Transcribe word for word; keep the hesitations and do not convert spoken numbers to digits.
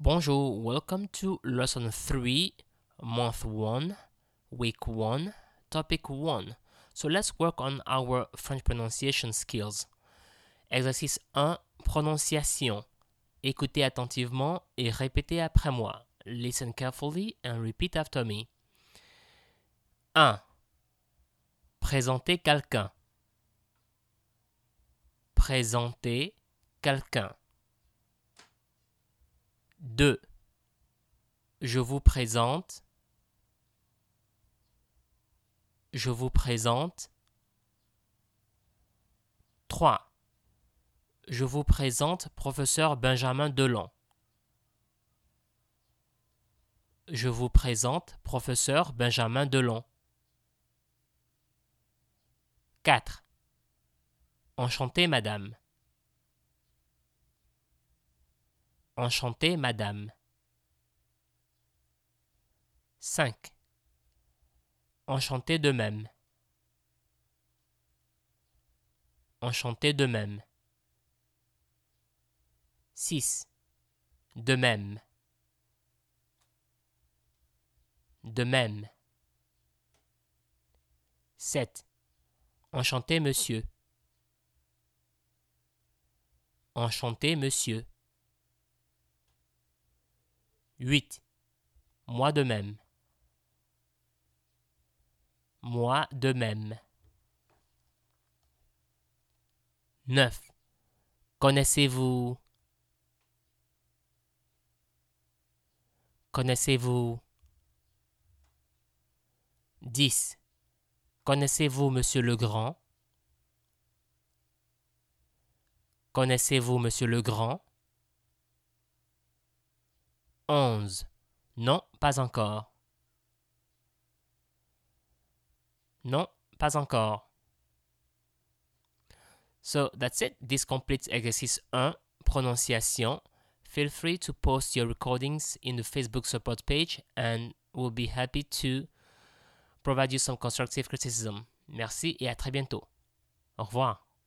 Bonjour, welcome to lesson three, month one, week one, topic one. So let's work on our French pronunciation skills. Exercice un, prononciation. Écoutez attentivement et répétez après moi. Listen carefully and repeat after me. un. Présenter quelqu'un. Présenter quelqu'un. deux. Je vous présente. Je vous présente. trois. Je vous présente professeur Benjamin Delon. Je vous présente professeur Benjamin Delon. quatre. Enchanté, madame. Enchanté, madame. cinq. Enchanté de même. Enchanté de même. six. De même. De même. sept. Enchanté, monsieur. Enchanté, monsieur. huit. Moi de même. Moi de même. neuf. Connaissez-vous? Connaissez-vous? dix. Connaissez-vous Monsieur Legrand? Connaissez-vous Monsieur Legrand? onze. Non, pas encore. Non, pas encore. So that's it. This completes exercice one, prononciation. Feel free to post your recordings in the Facebook support page and we'll be happy to provide you some constructive criticism. Merci et à très bientôt. Au revoir.